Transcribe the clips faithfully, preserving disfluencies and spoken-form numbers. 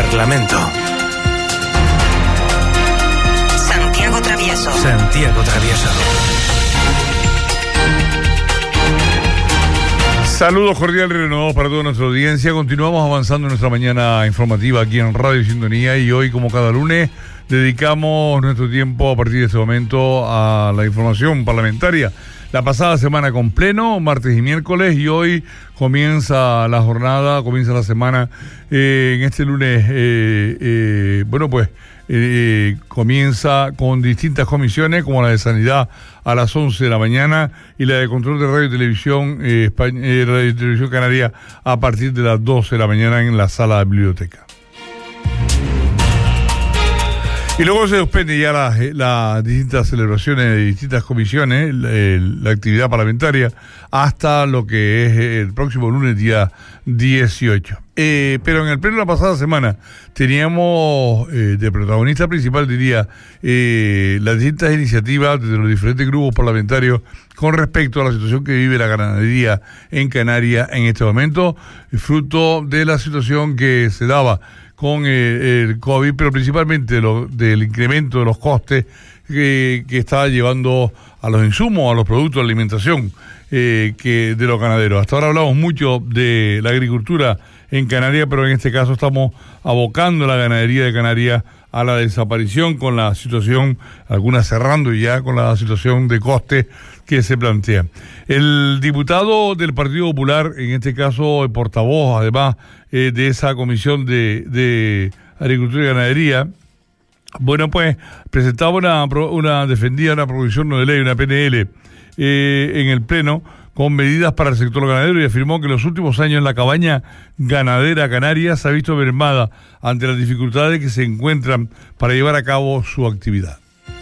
Parlamento. Santiago Travieso. Santiago Travieso. Saludos cordiales y renovados para toda nuestra audiencia. Continuamos avanzando en nuestra mañana informativa aquí en Radio Sintonía y hoy, como cada lunes, dedicamos nuestro tiempo a partir de este momento a la información parlamentaria. La pasada semana con pleno, martes y miércoles, y hoy comienza la jornada, comienza la semana eh, en este lunes, eh, eh, bueno pues, eh, comienza con distintas comisiones, como la de Sanidad a las once de la mañana y la de Control de Radio y Televisión, eh, España, eh, Radio y Televisión Canaria a partir de las doce de la mañana en la sala de biblioteca. Y luego se suspende ya las, las distintas celebraciones de distintas comisiones, la, la actividad parlamentaria, hasta lo que es el próximo lunes, día dieciocho. Eh, pero en el pleno de la pasada semana teníamos eh, de protagonista principal, diría, eh, las distintas iniciativas de los diferentes grupos parlamentarios con respecto a la situación que vive la ganadería en Canarias en este momento, fruto de la situación que se daba con eh, el COVID, pero principalmente lo, del incremento de los costes que, que está llevando a los insumos, a los productos de alimentación eh, que de los ganaderos. Hasta ahora hablamos mucho de la agricultura en Canarias, pero en este caso estamos abocando la ganadería de Canarias a la desaparición con la situación, algunas cerrando ya con la situación de costes que se plantea. El diputado del Partido Popular, en este caso el portavoz, además eh, de esa comisión de, de Agricultura y Ganadería, bueno, pues presentaba una, una defendía una proposición no de ley, una P N L, eh, en el Pleno, con medidas para el sector ganadero, y afirmó que en los últimos años la cabaña ganadera canaria se ha visto mermada ante las dificultades que se encuentran para llevar a cabo su actividad.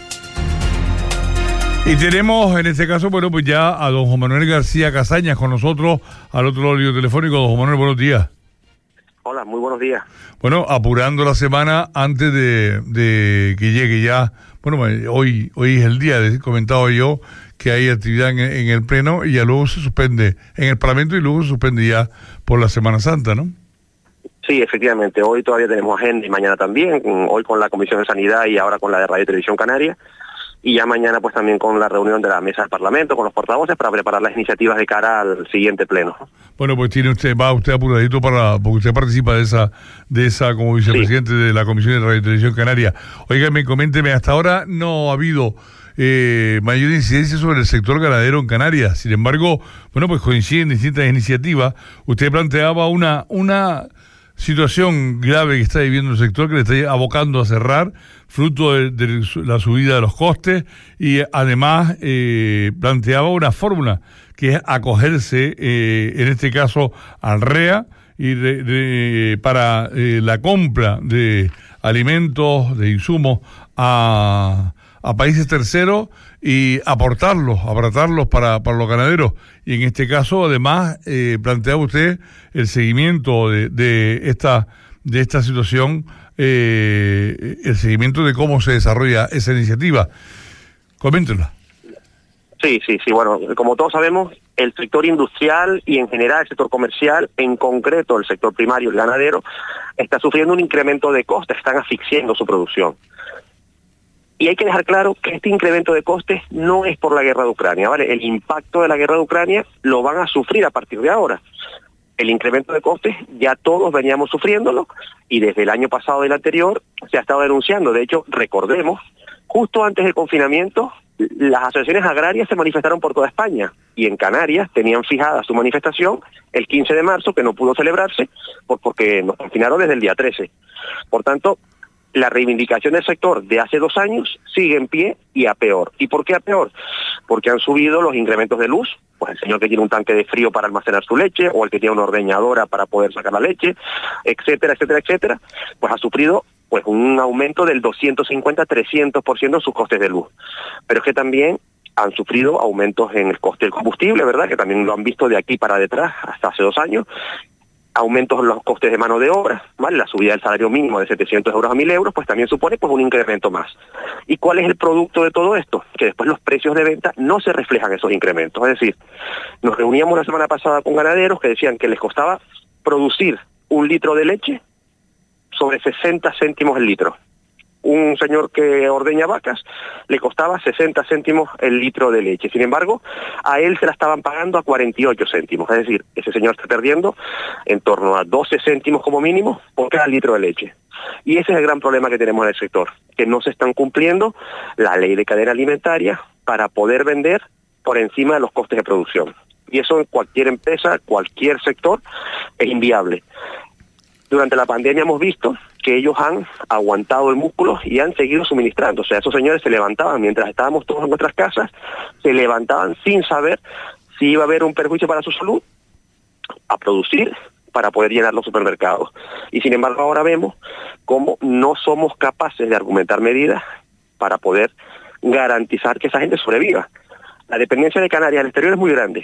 Y tenemos en este caso, bueno, pues ya a don Juan Manuel García Casañas con nosotros al otro lado del lío telefónico. Don Juan Manuel, buenos días. Hola, muy buenos días. Bueno, apurando la semana antes de, de que llegue ya, bueno, hoy hoy es el día, he comentado yo que hay actividad en, en el Pleno y ya luego se suspende en el Parlamento y luego se suspende ya por la Semana Santa, ¿no? Sí, efectivamente, hoy todavía tenemos agenda y mañana también, hoy con la Comisión de Sanidad y ahora con la de Radio y Televisión Canaria, y ya mañana pues también con la reunión de la mesa del Parlamento, con los portavoces, para preparar las iniciativas de cara al siguiente pleno. Bueno, pues tiene usted, va usted apuradito para, porque usted participa de esa, de esa como vicepresidente sí. de la Comisión de Radio y Televisión Canaria. Óigame, coménteme, hasta ahora no ha habido eh, mayor incidencia sobre el sector ganadero en Canarias. Sin embargo, bueno, pues coinciden distintas iniciativas. Usted planteaba una, una situación grave que está viviendo el sector, que le está abocando a cerrar, fruto de, de la subida de los costes, y además eh, planteaba una fórmula que es acogerse, eh, en este caso, al R E A y de, de, para eh, la compra de alimentos, de insumos a, a países terceros y aportarlos, aportarlos para, para los ganaderos. Y en este caso, además, eh, planteaba usted el seguimiento de, de esta de esta situación, eh, el seguimiento de cómo se desarrolla esa iniciativa. Coméntenla. Sí, sí, sí. Bueno, como todos sabemos, el sector industrial y en general el sector comercial, en concreto el sector primario, el ganadero, está sufriendo un incremento de costes, están asfixiando su producción. Y hay que dejar claro que este incremento de costes no es por la guerra de Ucrania, ¿vale? El impacto de la guerra de Ucrania lo van a sufrir a partir de ahora. El incremento de costes ya todos veníamos sufriéndolo y desde el año pasado y el anterior se ha estado denunciando. De hecho, recordemos, justo antes del confinamiento, las asociaciones agrarias se manifestaron por toda España y en Canarias tenían fijada su manifestación el quince de marzo, que no pudo celebrarse porque nos confinaron desde el día trece. Por tanto, la reivindicación del sector de hace dos años sigue en pie y a peor. ¿Y por qué a peor? Porque han subido los incrementos de luz, pues el señor que tiene un tanque de frío para almacenar su leche, o el que tiene una ordeñadora para poder sacar la leche, etcétera, etcétera, etcétera, pues ha sufrido pues un aumento del doscientos cincuenta a trescientos por ciento en sus costes de luz. Pero es que también han sufrido aumentos en el coste del combustible, ¿verdad? Que también lo han visto de aquí para detrás hasta hace dos años. Aumentos en los costes de mano de obra, ¿vale? La subida del salario mínimo de setecientos euros a mil euros, pues también supone pues un incremento más. ¿Y cuál es el producto de todo esto? Que después los precios de venta no se reflejan esos incrementos. Es decir, nos reuníamos la semana pasada con ganaderos que decían que les costaba producir un litro de leche sobre sesenta céntimos el litro. Un señor que ordeña vacas le costaba sesenta céntimos el litro de leche. Sin embargo, a él se la estaban pagando a cuarenta y ocho céntimos. Es decir, ese señor está perdiendo en torno a doce céntimos como mínimo por cada litro de leche. Y ese es el gran problema que tenemos en el sector, que no se están cumpliendo la ley de cadena alimentaria para poder vender por encima de los costes de producción. Y eso en cualquier empresa, cualquier sector, es inviable. Durante la pandemia hemos visto que ellos han aguantado el músculo y han seguido suministrando. O sea, esos señores se levantaban mientras estábamos todos en nuestras casas, se levantaban sin saber si iba a haber un perjuicio para su salud, a producir para poder llenar los supermercados. Y sin embargo ahora vemos cómo no somos capaces de argumentar medidas para poder garantizar que esa gente sobreviva. La dependencia de Canarias al exterior es muy grande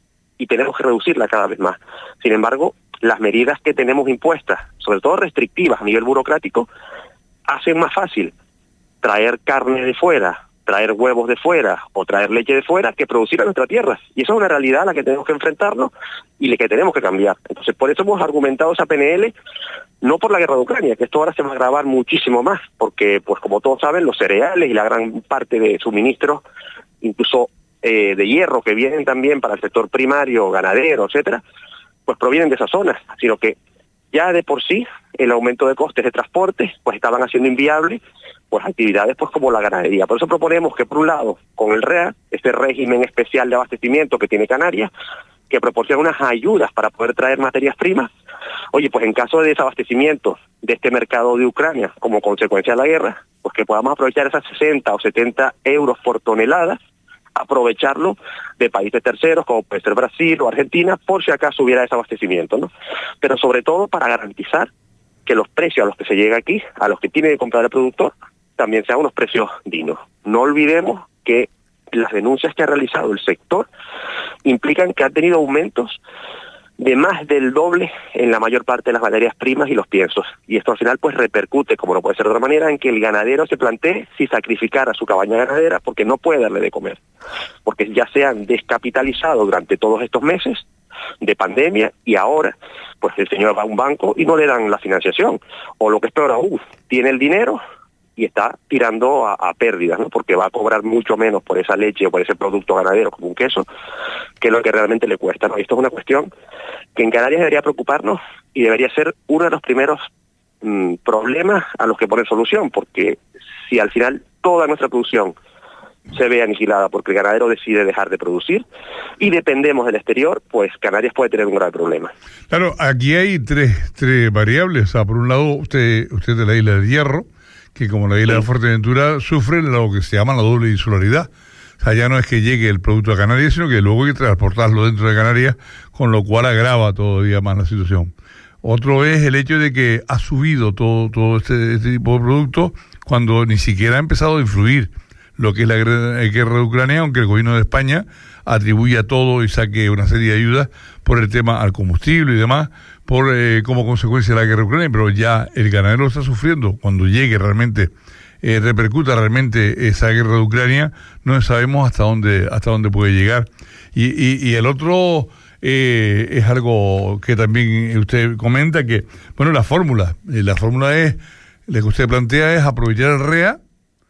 y tenemos que reducirla cada vez más. Sin embargo, las medidas que tenemos impuestas, sobre todo restrictivas a nivel burocrático, hacen más fácil traer carne de fuera, traer huevos de fuera o traer leche de fuera que producir a nuestra tierra. Y esa es una realidad a la que tenemos que enfrentarnos y la que tenemos que cambiar. Entonces, por eso hemos argumentado esa P N L, no por la guerra de Ucrania, que esto ahora se va a agravar muchísimo más, porque, pues como todos saben, los cereales y la gran parte de suministros, incluso eh, de hierro, que vienen también para el sector primario, ganadero, etcétera, pues provienen de esas zonas, sino que ya de por sí el aumento de costes de transporte pues estaban haciendo inviable pues actividades pues como la ganadería. Por eso proponemos que por un lado con el R E A, este régimen especial de abastecimiento que tiene Canarias, que proporciona unas ayudas para poder traer materias primas, oye, pues en caso de desabastecimiento de este mercado de Ucrania como consecuencia de la guerra, pues que podamos aprovechar esas sesenta o setenta euros por tonelada, aprovecharlo de países terceros como puede ser Brasil o Argentina por si acaso hubiera desabastecimiento, ¿no? Pero sobre todo para garantizar que los precios a los que se llega aquí, a los que tiene que comprar el productor, también sean unos precios dignos. No olvidemos que las denuncias que ha realizado el sector implican que ha tenido aumentos de más del doble en la mayor parte de las materias primas y los piensos. Y esto al final pues repercute, como no puede ser de otra manera, en que el ganadero se plantee si sacrificar a su cabaña ganadera porque no puede darle de comer. Porque ya se han descapitalizado durante todos estos meses de pandemia y ahora pues el señor va a un banco y no le dan la financiación. O lo que es peor aún, tiene el dinero y está tirando a, a pérdidas, ¿no? Porque va a cobrar mucho menos por esa leche o por ese producto ganadero como un queso que lo que realmente le cuesta, ¿no? Y esto es una cuestión que en Canarias debería preocuparnos y debería ser uno de los primeros mmm, problemas a los que poner solución, porque si al final toda nuestra producción se ve aniquilada porque el ganadero decide dejar de producir y dependemos del exterior, pues Canarias puede tener un gran problema. Claro, aquí hay tres, tres variables. O sea, por un lado, usted, usted es de la isla del Hierro, que como la isla sí. de Fuerteventura sufre lo que se llama la doble insularidad. O sea, ya no es que llegue el producto a Canarias, sino que luego hay que transportarlo dentro de Canarias, con lo cual agrava todavía más la situación. Otro es el hecho de que ha subido todo, todo este, este tipo de productos cuando ni siquiera ha empezado a influir lo que es la guerra de Ucrania, aunque el gobierno de España atribuye a todo y saque una serie de ayudas por el tema al combustible y demás, por eh, como consecuencia de la guerra de Ucrania, pero ya el ganadero lo está sufriendo. Cuando llegue realmente, eh, repercuta realmente esa guerra de Ucrania, no sabemos hasta dónde hasta dónde puede llegar. Y, y, y el otro eh, es algo que también usted comenta, que, bueno, la fórmula, eh, la fórmula es, la que usted plantea es aprovechar el R E A.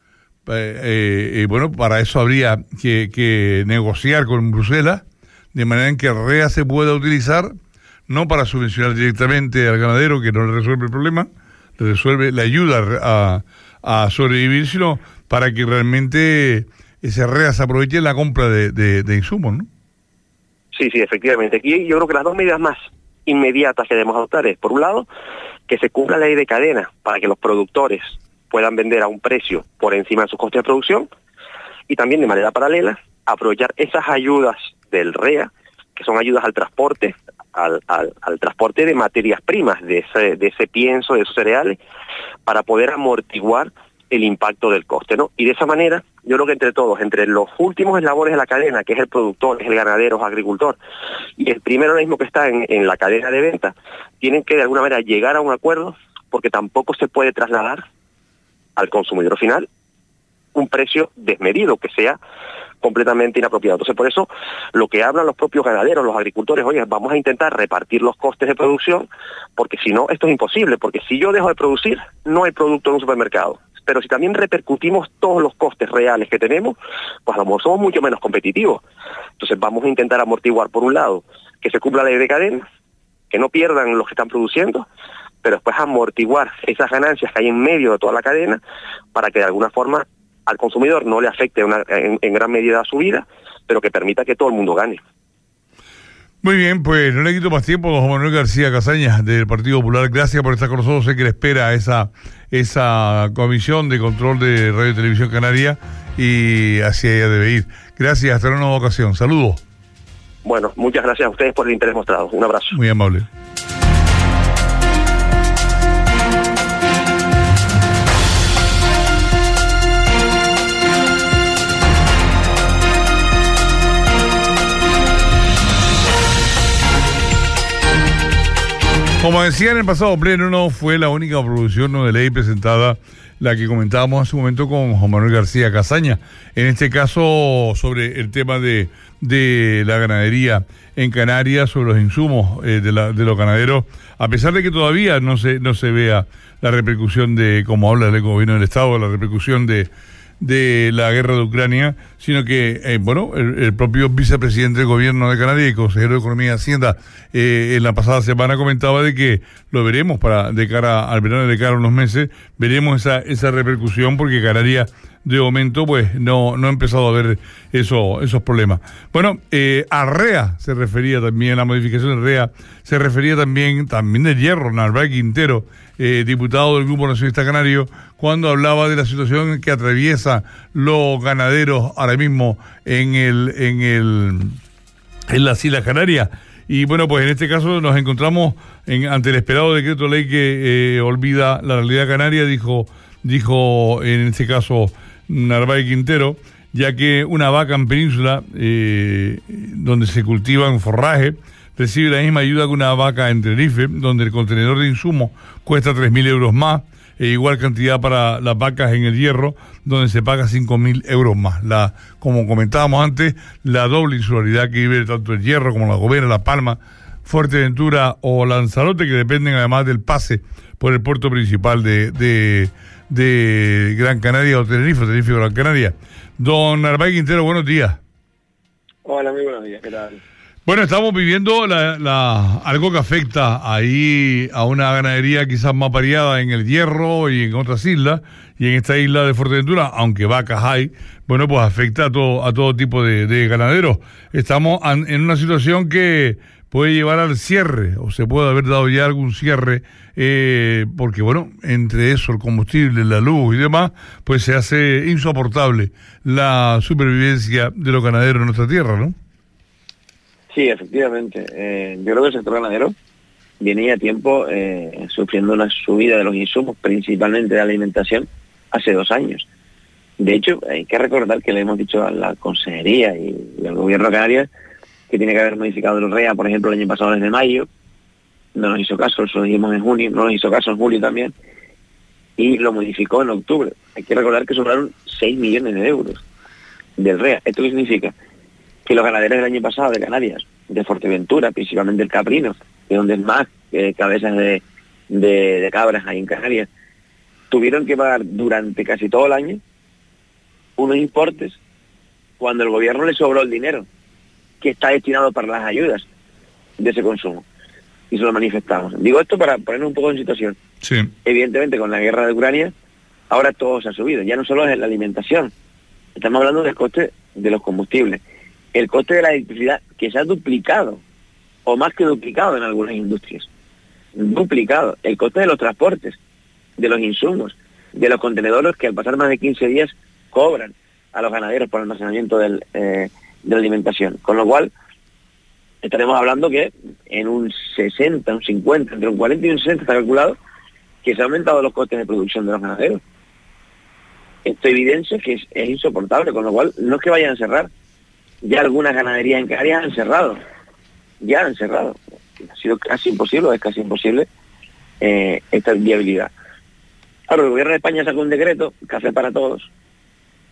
Eh, eh, eh, bueno, para eso habría que, que negociar con Bruselas, de manera en que el R E A se pueda utilizar no para subvencionar directamente al ganadero, que no le resuelve el problema, le resuelve, le ayuda a, a sobrevivir, sino para que realmente ese R E A se aproveche en la compra de, de, de insumos, ¿no? Sí, sí, efectivamente. Aquí yo creo que las dos medidas más inmediatas que debemos adoptar es, por un lado, que se cumpla la ley de cadena para que los productores puedan vender a un precio por encima de sus costes de producción, y también de manera paralela aprovechar esas ayudas del R E A, que son ayudas al transporte, al, al, al transporte de materias primas, de ese, de ese pienso, de esos cereales, para poder amortiguar el impacto del coste, ¿no? Y de esa manera, yo creo que entre todos, entre los últimos eslabones de la cadena, que es el productor, es el ganadero, es el agricultor, y el primer organismo que está en, en la cadena de venta, tienen que de alguna manera llegar a un acuerdo, porque tampoco se puede trasladar al consumidor final un precio desmedido, que sea completamente inapropiado. Entonces, por eso, lo que hablan los propios ganaderos, los agricultores, oye, vamos a intentar repartir los costes de producción, porque si no, esto es imposible, porque si yo dejo de producir, no hay producto en un supermercado. Pero si también repercutimos todos los costes reales que tenemos, pues a lo mejor somos mucho menos competitivos. Entonces, vamos a intentar amortiguar, por un lado, que se cumpla la ley de cadena, que no pierdan los que están produciendo, pero después amortiguar esas ganancias que hay en medio de toda la cadena, para que de alguna forma al consumidor no le afecte una, en, en gran medida su vida, pero que permita que todo el mundo gane. Muy bien, pues no le quito más tiempo, don Juan Manuel García Casaña, del Partido Popular. Gracias por estar con nosotros. Sé que le espera esa, esa comisión de control de Radio y Televisión Canaria, y así ella debe ir. Gracias, hasta una nueva ocasión. Saludos. Bueno, muchas gracias a ustedes por el interés mostrado. Un abrazo. Muy amable. Como decía en el pasado pleno, no fue la única proposición no de ley presentada la que comentábamos hace un momento con Juan Manuel García Casaña. En este caso, sobre el tema de, de la ganadería en Canarias, sobre los insumos eh, de, la, de los ganaderos, a pesar de que todavía no se, no se vea la repercusión de, como habla el gobierno del Estado, la repercusión de de la guerra de Ucrania, sino que, eh, bueno, el, el propio vicepresidente del gobierno de Canarias y consejero de Economía y Hacienda eh, en la pasada semana comentaba de que lo veremos para de cara al verano, de cara a unos meses, veremos esa esa repercusión, porque Canarias de momento pues no no ha empezado a ver eso, esos problemas. Bueno, eh, Arrea se refería también, la modificación de Arrea se refería también, también de Hierro, Narváez Quintero, eh, diputado del Grupo Nacionalista Canario, cuando hablaba de la situación que atraviesa los ganaderos ahora mismo en el en el en las Islas Canarias. Y bueno, pues en este caso nos encontramos en, ante el esperado decreto ley que eh, olvida la realidad canaria, dijo dijo en este caso Narváez Quintero, ya que una vaca en Península, eh, donde se cultivan forraje, recibe la misma ayuda que una vaca en Tenerife, donde el contenedor de insumos cuesta tres mil euros más, e igual cantidad para las vacas en el Hierro, donde se paga cinco mil euros más. La, como comentábamos antes, la doble insularidad que vive tanto el Hierro como la Gomera, La Palma, Fuerteventura o Lanzarote, que dependen además del pase por el puerto principal de, de, de Gran Canaria o Tenerife, Tenerife o Gran Canaria. Don Narváez Quintero, buenos días. Hola, muy buenos días, ¿qué tal? Bueno, estamos viviendo la, la, algo que afecta ahí a una ganadería quizás más variada en el Hierro y en otras islas, y en esta isla de Fuerteventura, aunque vacas hay, bueno, pues afecta a todo, a todo tipo de, de ganaderos. Estamos an, en una situación que puede llevar al cierre, o se puede haber dado ya algún cierre, eh, porque bueno, entre eso, el combustible, la luz y demás, pues se hace insoportable la supervivencia de los ganaderos en nuestra tierra, ¿no? Sí, efectivamente. Eh, yo creo que el sector ganadero viene ya tiempo eh, sufriendo una subida de los insumos, principalmente de alimentación, hace dos años. De hecho, hay que recordar que le hemos dicho a la Consejería y al Gobierno de Canarias que tiene que haber modificado el R E A, por ejemplo, el año pasado desde mayo. No nos hizo caso, eso lo dijimos en junio, no nos hizo caso en julio también, y lo modificó en octubre. Hay que recordar que sobraron seis millones de euros del R E A. ¿Esto qué significa? Que los ganaderos del año pasado de Canarias, de Fuerteventura, principalmente el caprino, de donde es más eh, cabezas de, de, de cabras hay en Canarias, tuvieron que pagar durante casi todo el año unos importes cuando el gobierno le sobró el dinero que está destinado para las ayudas de ese consumo. Y se lo manifestamos. Digo esto para ponernos un poco en situación. Sí. Evidentemente, con la guerra de Ucrania, ahora todo se ha subido. Ya no solo es la alimentación. Estamos hablando del coste de los combustibles. El coste de la electricidad, que se ha duplicado, o más que duplicado en algunas industrias. Duplicado. El coste de los transportes, de los insumos, de los contenedores que al pasar más de quince días cobran a los ganaderos por almacenamiento del, eh, de la alimentación. Con lo cual, estaremos hablando que en un sesenta, un cincuenta, entre un cuarenta y un sesenta está calculado que se han aumentado los costes de producción de los ganaderos. Esto evidencia que es, es insoportable, con lo cual no es que vayan a cerrar. Ya algunas ganaderías en Canarias han cerrado. Ya han cerrado. Ha sido casi imposible, es casi imposible eh, esta viabilidad. Claro, el gobierno de España sacó un decreto, café para todos,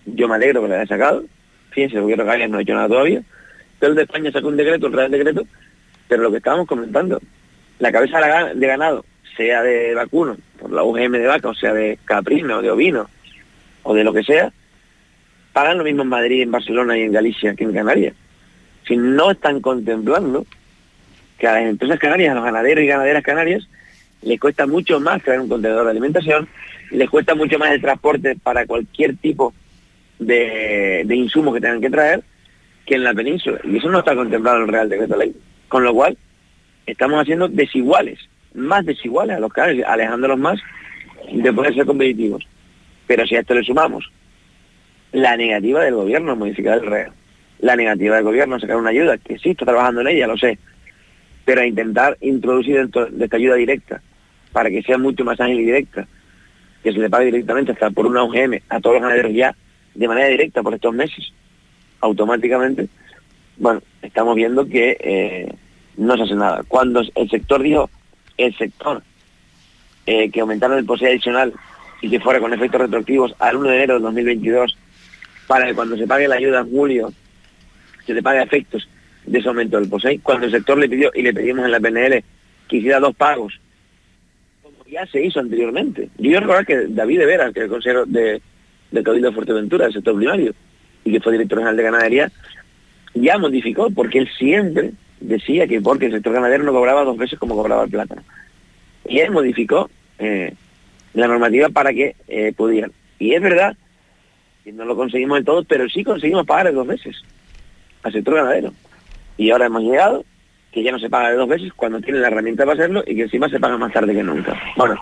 yo me alegro que la haya sacado, fíjense, el gobierno de Canarias no ha hecho nada todavía, pero el de España sacó un decreto, el Real Decreto, pero lo que estábamos comentando, la cabeza de ganado, sea de vacuno, por la U G M de vaca, o sea de caprino, de ovino, o de lo que sea, pagan lo mismo en Madrid, en Barcelona y en Galicia que en Canarias. Si no están contemplando que a las empresas canarias, a los ganaderos y ganaderas canarias, les cuesta mucho más traer un contenedor de alimentación, les cuesta mucho más el transporte para cualquier tipo de, de insumos que tengan que traer, que en la península. Y eso no está contemplado en el Real Decreto Ley. Con lo cual, estamos haciendo desiguales, más desiguales a los canarios, alejándolos más de poder ser competitivos. Pero si a esto le sumamos la negativa del gobierno a modificar el Real, la negativa del gobierno a sacar una ayuda, que sí está trabajando en ella, lo sé, pero a intentar introducir dentro de esta ayuda directa, para que sea mucho más ágil y directa, que se le pague directamente hasta por una U G M a todos los ganaderos ya, de manera directa por estos meses, automáticamente, bueno, estamos viendo que eh, no se hace nada. Cuando el sector dijo, el sector, eh, que aumentaron el P O S E I adicional y que fuera con efectos retroactivos al uno de enero del dos mil veintidós, para que cuando se pague la ayuda en julio, se le pague a efectos de ese aumento del P O S E I, cuando el sector le pidió, y le pedimos en la P N L, que hiciera dos pagos, como ya se hizo anteriormente. Yo quiero recordar que David de Vera, que es el consejero de, de Cabildo de Fuerteventura, del sector primario, y que fue director general de ganadería, ya modificó, porque él siempre decía que porque el sector ganadero no cobraba dos veces como cobraba el plátano. Y él modificó eh, la normativa para que eh, pudieran. Y es verdad que no lo conseguimos del todo, pero sí conseguimos pagar dos veces al sector ganadero. Y ahora hemos llegado que ya no se paga de dos veces cuando tiene la herramienta para hacerlo y que encima se paga más tarde que nunca. Bueno,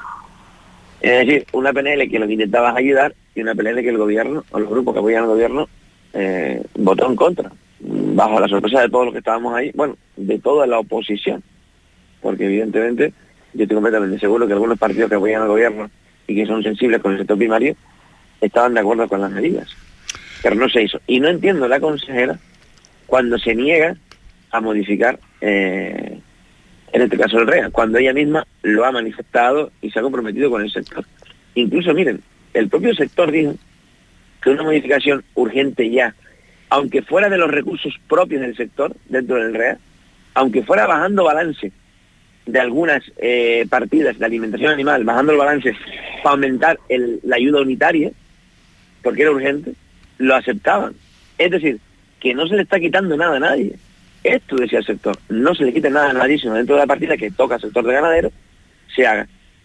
es decir, una P N L que lo que intentaba es ayudar y una P N L que el gobierno, o los grupos que apoyan al gobierno, eh, votó en contra, bajo la sorpresa de todos los que estábamos ahí, bueno, de toda la oposición, porque evidentemente yo estoy completamente seguro que algunos partidos que apoyan al gobierno y que son sensibles con el sector primario estaban de acuerdo con las medidas, pero no se hizo. Y no entiendo la consejera cuando se niega a modificar, eh, en este caso el REA, cuando ella misma lo ha manifestado y se ha comprometido con el sector. Incluso, miren, el propio sector dijo que una modificación urgente ya, aunque fuera de los recursos propios del sector, dentro del REA, aunque fuera bajando balance de algunas eh, partidas de alimentación animal, bajando el balance para aumentar el, la ayuda unitaria, porque era urgente, lo aceptaban. Es decir, que no se le está quitando nada a nadie. Esto decía el sector, no se le quita nada a nadie, sino dentro de la partida que toca al sector de ganadero, se haga.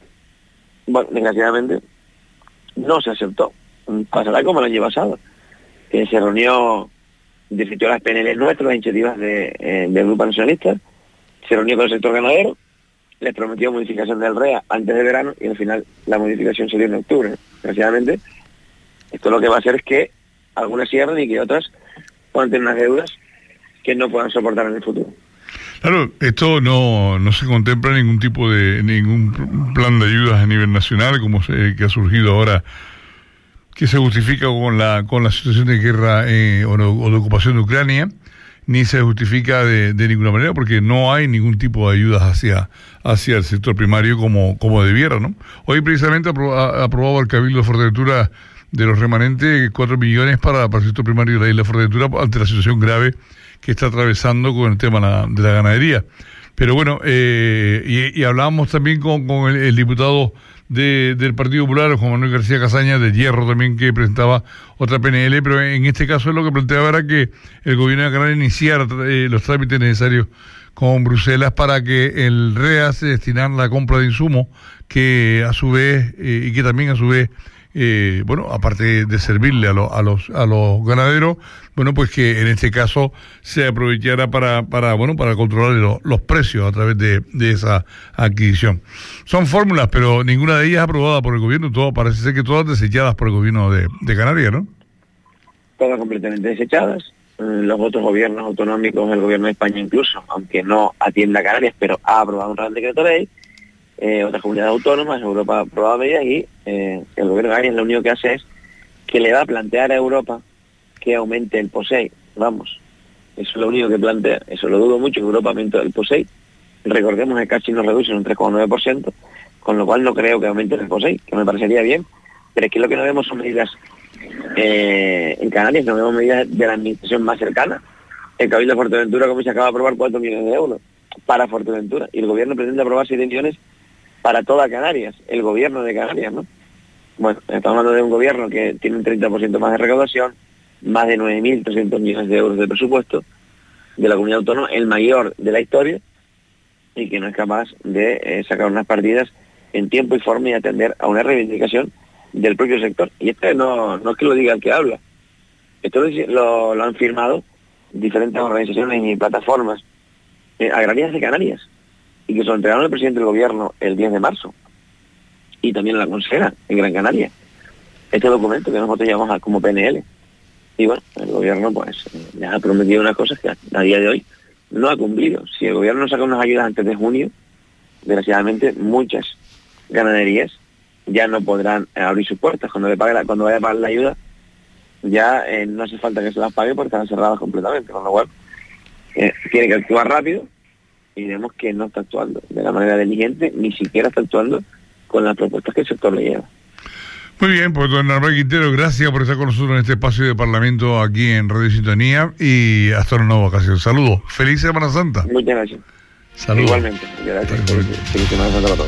Bueno, desgraciadamente, no se aceptó. Pasará como el año pasado, que se reunió, discutió las P N L nuestras, las iniciativas de, eh, del Grupo Nacionalista, se reunió con el sector ganadero, les prometió modificación del REA antes de verano y al final la modificación salió en octubre. Desgraciadamente, esto lo que va a hacer es que algunas cierren y que otras puedan tener unas deudas que no puedan soportar en el futuro. Claro, esto no, no se contempla ningún tipo de, ningún plan de ayudas a nivel nacional, como se, que ha surgido ahora, que se justifica con la con la situación de guerra eh, o, no, o de ocupación de Ucrania, ni se justifica de, de ninguna manera, porque no hay ningún tipo de ayudas hacia hacia el sector primario como, como debiera, ¿no? Hoy precisamente ha aprobado el Cabildo de Fuerteventura de los remanentes cuatro millones para, para el sector primario de la isla de Fuerteventura ante la situación grave que está atravesando con el tema la, de la ganadería. Pero bueno, eh, y, y hablábamos también con, con el, el diputado de, del Partido Popular, Juan Manuel García Casaña, de Hierro también, que presentaba otra P N L, pero en este caso lo que planteaba era que el gobierno de Canarias iniciara eh, los trámites necesarios con Bruselas para que el REA se destinara a la compra de insumos, que a su vez, eh, y que también a su vez, Eh, bueno, aparte de servirle a, lo, a los a los ganaderos, bueno, pues que en este caso se aprovechara para, para bueno, para controlar lo, los precios a través de, de esa adquisición. Son fórmulas, pero ninguna de ellas aprobada por el gobierno, todo parece ser que todas desechadas por el gobierno de, de Canarias, ¿no? Todas completamente desechadas. Los otros gobiernos autonómicos, el gobierno de España incluso, aunque no atienda a Canarias, pero ha aprobado un Real Decreto Ley. Eh, otras comunidades autónomas, Europa ha aprobado medidas y eh, el gobierno de Canarias lo único que hace es que le va a plantear a Europa que aumente el P O S E I. Vamos, eso es lo único que plantea, eso lo dudo mucho, que Europa aumente el P O S E I. Recordemos que casi nos reduce en un tres coma nueve por ciento, con lo cual no creo que aumente el P O S E I, que me parecería bien, pero es que lo que no vemos son medidas Eh, en Canarias no vemos medidas de la administración más cercana. El Cabildo de Fuerteventura, como se acaba de aprobar cuatro millones de euros para Fuerteventura, y el gobierno pretende aprobar siete millones para toda Canarias, el gobierno de Canarias, ¿no? Bueno, estamos hablando de un gobierno que tiene un treinta por ciento más de recaudación, más de nueve mil trescientos millones de euros de presupuesto de la comunidad autónoma, el mayor de la historia, y que no es capaz de eh, sacar unas partidas en tiempo y forma y atender a una reivindicación del propio sector. Y esto no, no es que lo diga el que habla, esto lo, lo, lo han firmado diferentes organizaciones y plataformas eh, agrarias de Canarias, y que se lo entregaron al presidente del gobierno el diez de marzo, y también a la consejera en Gran Canaria, este documento que nosotros llamamos como P N L. Y bueno, el gobierno pues les ha prometido unas cosas que a día de hoy no ha cumplido. Si el gobierno no saca unas ayudas antes de junio, desgraciadamente muchas ganaderías ya no podrán abrir sus puertas. Cuando le pague la, cuando vaya a pagar la ayuda, ya eh, no hace falta que se las pague porque están cerradas completamente, con lo cual eh, tiene que actuar rápido, y vemos que no está actuando de la manera diligente, ni siquiera está actuando con las propuestas que el sector le lleva. Muy bien, pues don Narváez Quintero, gracias por estar con nosotros en este espacio de Parlamento aquí en Radio Sintonía, y hasta una nueva ocasión. Saludos. Feliz Semana Santa. Muchas gracias. Saludos. Igualmente. Gracias. Feliz Semana Santa para todos.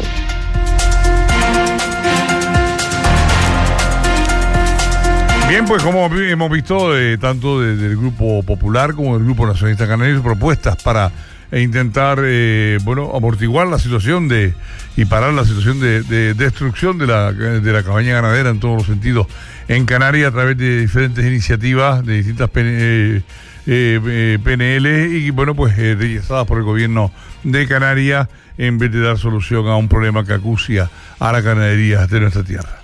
Bien, pues como hemos visto, eh, tanto de, del Grupo Popular como del Grupo Nacionalista Canario, propuestas para e intentar, eh, bueno, amortiguar la situación de y parar la situación de, de destrucción de la, de la cabaña ganadera en todos los sentidos en Canarias a través de diferentes iniciativas de distintas P N, eh, eh, P N L y, bueno, pues eh, rechazadas por el gobierno de Canarias en vez de dar solución a un problema que acucia a la ganadería de nuestra tierra.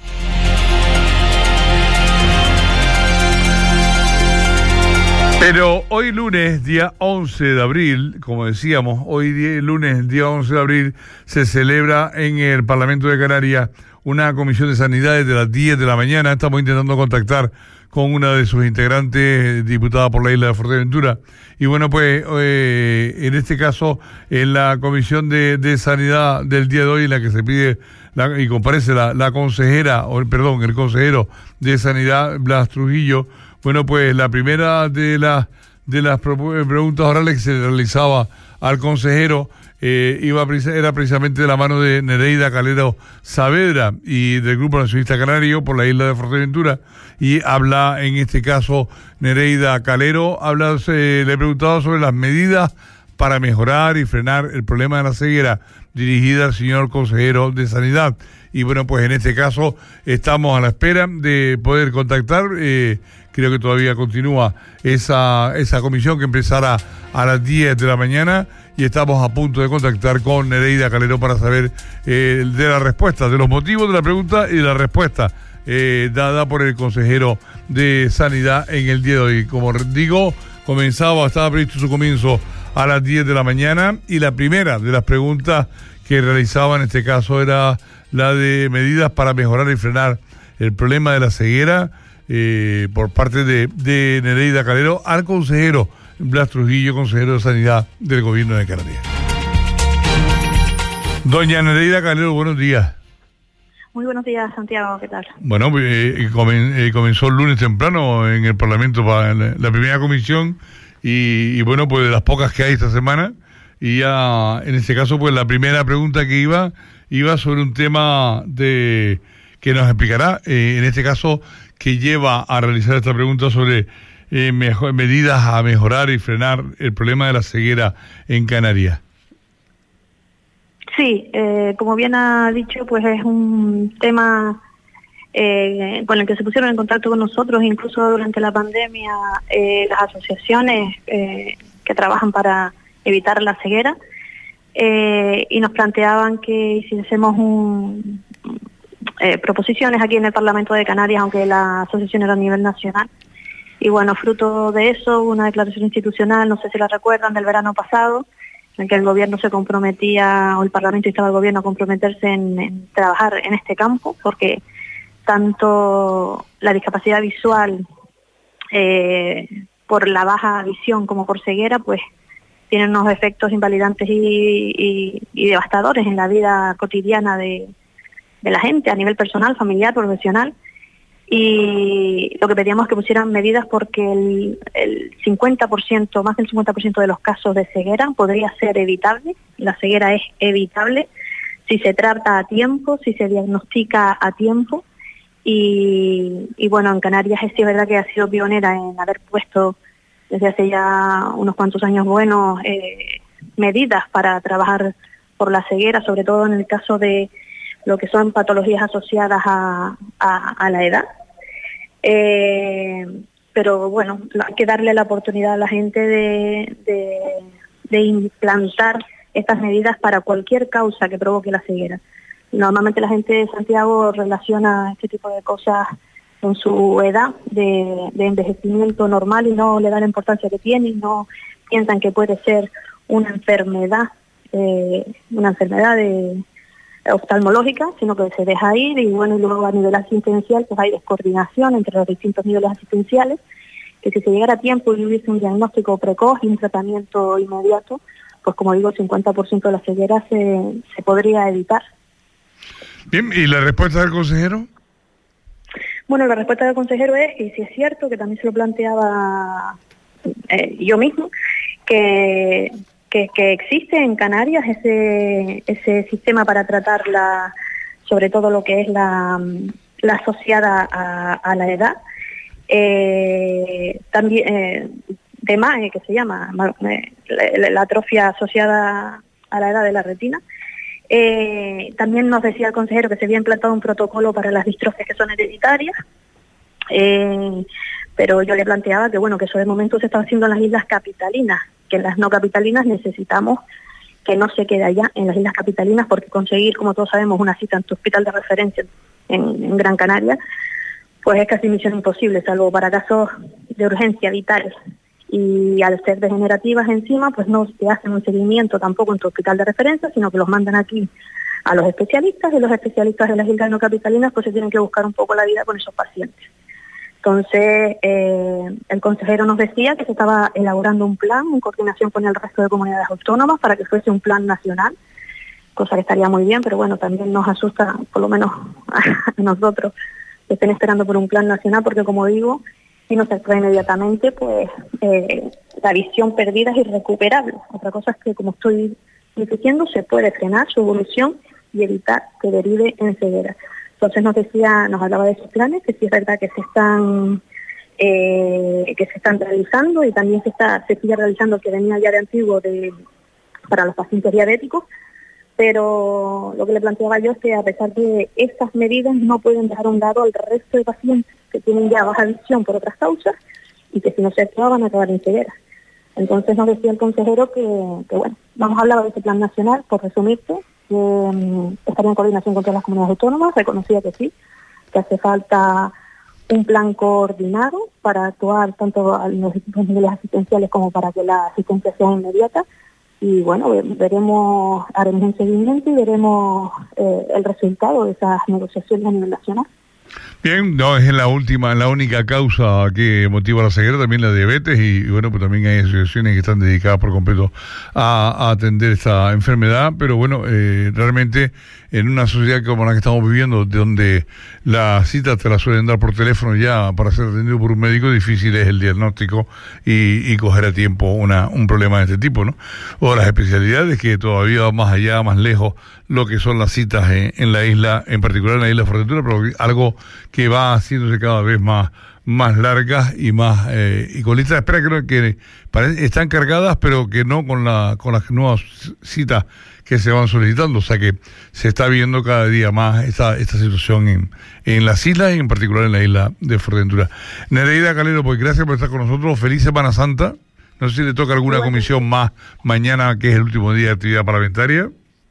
Pero hoy lunes, día once de abril, como decíamos, hoy día, lunes, día once de abril, se celebra en el Parlamento de Canarias una comisión de sanidad desde las diez de la mañana. Estamos intentando contactar con una de sus integrantes, diputada por la isla de Fuerteventura. Y bueno, pues eh, en este caso, en la comisión de, de sanidad del día de hoy, en la que se pide la, y comparece la, la consejera, o perdón, el consejero de sanidad, Blas Trujillo. Bueno, pues la primera de las de las preguntas orales que se realizaba al consejero eh, iba era precisamente de la mano de Nereida Calero Saavedra y del Grupo Nacionalista Canario por la isla de Fuerteventura, y habla en este caso Nereida Calero, habla, eh, le he preguntado sobre las medidas para mejorar y frenar el problema de la ceguera dirigida al señor consejero de Sanidad. Y bueno, pues en este caso estamos a la espera de poder contactar, eh, creo que todavía continúa esa esa comisión que empezará a las diez de la mañana, y estamos a punto de contactar con Nereida Calero para saber eh, de la respuesta, de los motivos de la pregunta y de la respuesta eh, dada por el consejero de Sanidad en el día de hoy. Como digo, comenzaba, estaba previsto su comienzo a las diez de la mañana, y la primera de las preguntas que realizaba en este caso era la de medidas para mejorar y frenar el problema de la ceguera eh, por parte de, de Nereida Calero al consejero Blas Trujillo, consejero de Sanidad del Gobierno de Canarias. Doña Nereida Calero, buenos días. Muy buenos días, Santiago, ¿qué tal? Bueno, eh, comen, eh, comenzó el lunes temprano en el Parlamento para la, la primera comisión, y, y bueno, pues de las pocas que hay esta semana, y ya en este caso pues la primera pregunta que iba iba sobre un tema de que nos explicará, eh, en este caso, que lleva a realizar esta pregunta sobre eh, mejor, medidas a mejorar y frenar el problema de la ceguera en Canarias. Sí, eh, como bien ha dicho, pues es un tema eh, con el que se pusieron en contacto con nosotros, incluso durante la pandemia, eh, las asociaciones eh, que trabajan para evitar la ceguera, eh, y nos planteaban que hiciésemos un, eh, proposiciones aquí en el Parlamento de Canarias, aunque la asociación era a nivel nacional. Y bueno, fruto de eso, una declaración institucional, no sé si la recuerdan, del verano pasado, en que el gobierno se comprometía, o el Parlamento instaba al gobierno a comprometerse en, en trabajar en este campo, porque tanto la discapacidad visual eh, por la baja visión como por ceguera, pues tienen unos efectos invalidantes y, y, y devastadores en la vida cotidiana de, de la gente, a nivel personal, familiar, profesional. y lo que pedíamos es que pusieran medidas porque el, el cincuenta por ciento, más del cincuenta por ciento de los casos de ceguera podría ser evitable. La ceguera es evitable si se trata a tiempo, si se diagnostica a tiempo. Y, y bueno, en Canarias sí es verdad que ha sido pionera en haber puesto desde hace ya unos cuantos años buenos eh, medidas para trabajar por la ceguera, sobre todo en el caso de lo que son patologías asociadas a, a, a la edad. Eh, pero bueno, hay que darle la oportunidad a la gente de, de, de implantar estas medidas para cualquier causa que provoque la ceguera. Normalmente la gente de Santiago relaciona este tipo de cosas con su edad de, de envejecimiento normal y no le da la importancia que tiene y no piensan que puede ser una enfermedad, eh, una enfermedad de oftalmológica, sino que se deja ir y bueno, y luego a nivel asistencial pues hay descoordinación entre los distintos niveles asistenciales, que si se llegara a tiempo y hubiese un diagnóstico precoz y un tratamiento inmediato, pues como digo, el cincuenta por ciento de la ceguera se, se podría evitar. Bien, ¿y la respuesta del consejero? Bueno, la respuesta del consejero es, y si es cierto, que también se lo planteaba eh, yo mismo, que Que, que existe en Canarias ese ese sistema para tratar la, sobre todo lo que es la, la asociada a, a la edad, eh, también eh, de M A E, que se llama eh, la, la atrofia asociada a la edad de la retina. Eh, también nos decía el consejero que se había implantado un protocolo para las distrofias que son hereditarias, eh, pero yo le planteaba que bueno, que eso de momento se está haciendo en las islas capitalinas, que en las no capitalinas necesitamos que no se quede allá en las islas capitalinas, porque conseguir, como todos sabemos, una cita en tu hospital de referencia en, en Gran Canaria, pues es casi misión imposible, salvo para casos de urgencia vital. Y al ser degenerativas encima, pues no te hacen un seguimiento tampoco en tu hospital de referencia, sino que los mandan aquí a los especialistas, y los especialistas de las islas no capitalinas pues se tienen que buscar un poco la vida con esos pacientes. Entonces, eh, el consejero nos decía que se estaba elaborando un plan en coordinación con el resto de comunidades autónomas para que fuese un plan nacional, cosa que estaría muy bien, pero bueno, también nos asusta, por lo menos a nosotros, que estén esperando por un plan nacional, porque como digo, si no se actúa inmediatamente, pues eh, la visión perdida es irrecuperable. Otra cosa es que, como estoy diciendo, se puede frenar su evolución y evitar que derive en ceguera. Entonces nos decía, nos hablaba de esos planes, que sí es verdad que se están eh, que se están realizando, y también se está se sigue realizando el que venía ya de antiguo de para los pacientes diabéticos, pero lo que le planteaba yo es que a pesar de estas medidas no pueden dejar a un lado al resto de pacientes que tienen ya baja visión por otras causas y que si no se actúa van a acabar en ceguera. Entonces nos decía el consejero que, que bueno, vamos a hablar de ese plan nacional, por resumirte, que um, estaría en coordinación con todas las comunidades autónomas, reconocía que sí, que hace falta un plan coordinado para actuar tanto a los distintos niveles asistenciales como para que la asistencia sea inmediata, y bueno, veremos, haremos un seguimiento y veremos eh, el resultado de esas negociaciones a nivel nacional. Bien, no es la última, la única causa que motiva la ceguera, también la diabetes, y, y bueno, pues también hay asociaciones que están dedicadas por completo a, a atender esta enfermedad, pero bueno, eh, realmente en una sociedad como la que estamos viviendo, donde las citas te las suelen dar por teléfono ya para ser atendido por un médico, difícil es el diagnóstico y, y coger a tiempo una un problema de este tipo, ¿no? O las especialidades, que todavía va más allá, más lejos, lo que son las citas en, en la isla, en particular en la isla de Fuerteventura, pero algo que va haciéndose cada vez más más largas y más eh, y con listas de espera creo que parece, están cargadas, pero que no con la con las nuevas citas que se van solicitando, o sea que se está viendo cada día más esta esta situación en, en las islas y en particular en la isla de Fuerteventura. Nereida Calero, pues gracias por estar con nosotros, feliz Semana Santa. No sé si le toca alguna comisión más mañana, que es el último día de actividad parlamentaria.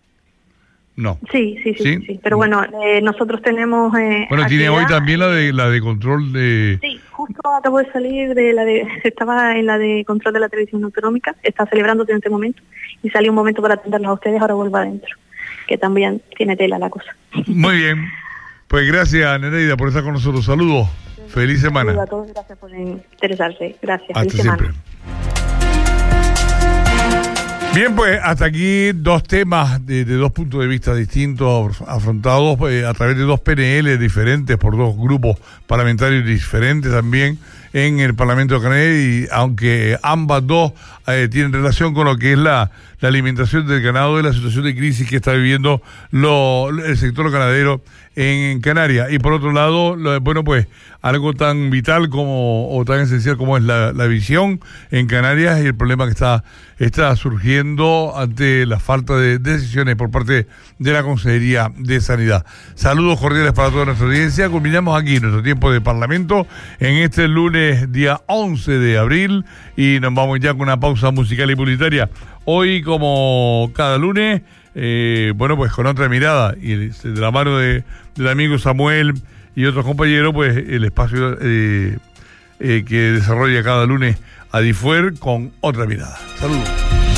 No. Sí, sí, sí, sí, sí. Pero bueno, eh, nosotros tenemos... Eh, bueno, tiene hoy también la de la de control de... Sí, justo acabo de salir de la de... Estaba en la de control de la televisión autonómica, está celebrando en este momento, y salí un momento para atenderlos a ustedes, ahora vuelvo adentro, que también tiene tela la cosa. Muy bien. Pues gracias, Nereida, por estar con nosotros. Saludos. Sí, feliz semana. Saludos a todos, gracias por interesarse. Gracias. Hasta feliz siempre. Semana. Bien, pues hasta aquí dos temas de, de dos puntos de vista distintos afrontados eh, a través de dos P N L diferentes por dos grupos parlamentarios diferentes también en el Parlamento de Canarias, y aunque ambas dos eh, tienen relación con lo que es la, la alimentación del ganado y la situación de crisis que está viviendo lo, el sector ganadero en Canarias. Y por otro lado, lo, bueno, pues algo tan vital como o tan esencial como es la, la visión en Canarias y el problema que está, está surgiendo ante la falta de decisiones por parte de la Consejería de Sanidad. Saludos cordiales para toda nuestra audiencia. Culminamos aquí nuestro tiempo de Parlamento en este lunes, día once de abril, y nos vamos ya con una pausa musical y publicitaria. Hoy, como cada lunes, eh, bueno, pues con otra mirada y de la mano de, del amigo Samuel y otros compañeros, pues el espacio eh, eh, que desarrolla cada lunes Adifuer con otra mirada. Saludos.